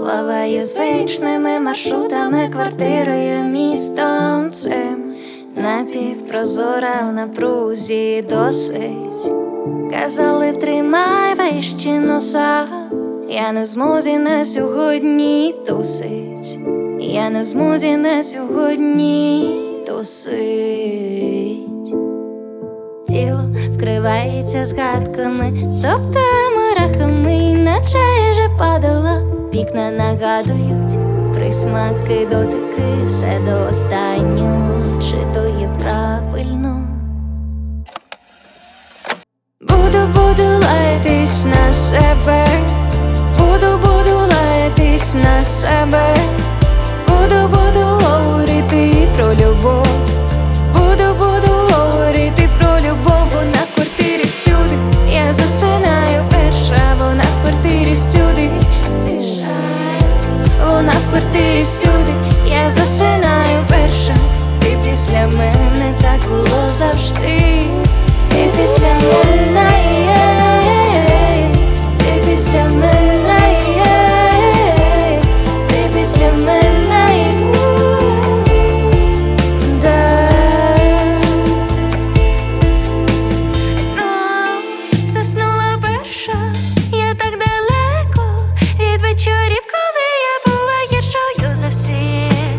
Плаваю звичними маршрутами, квартирою, містом цим. Напівпрозора в напрузі досить. Казали, тримай вище носа. Я не в змозі на сьогодні тусить. Я не в змозі на сьогодні тусить. Тіло вкривається згадками, тобто мурахами, наче я вже падала. Вікна нагадують присмаки, дотики, все до останнього. Чи то є правильно? Буду лаятись на себе. Буду лаятись на себе. Буду говорити про любов. Буду говорити про любов. Вона в квартирі всюди. Я засинаю перша. Вона в квартирі всюди. Вона в квартирі всюди. Я засинаю перша. Ти після мене, так було завжди. Ти після мене, ти після мене, ти після мене, да. Заснула перша. Я так далеко від вечорів, коли я була гіршою за всіх.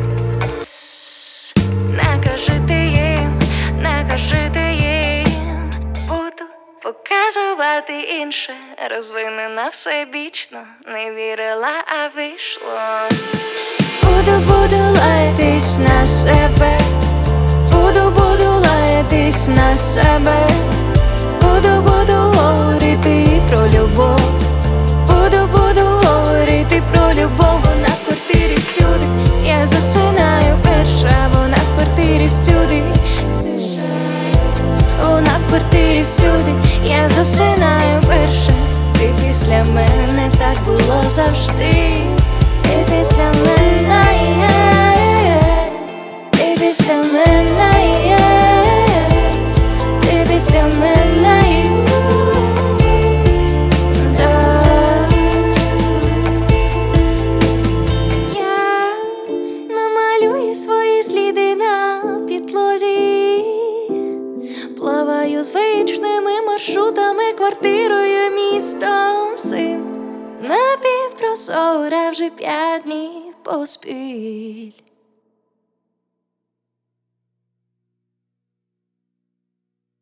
Накажи ти їм, буду показувати інше. Розвинена всебічно, не вірила, а вийшло. Буду лаятись на себе. Буду лаятись на себе. Буду говорити про любов. Буду говорити про любов. Вона в квартирі всюди. Я засинаю перша. Вона в квартирі всюди. Вона в квартирі всюди. Я засинаю перша. Ти після мене, так було завжди. Ти після мене, ти після мене, ти після мене, да. Я намалюю свої сліди на підлозі. Плаваю звичними маршрутами, квартирою, містом всім. Напівпрозора вже 5 днів поспіль.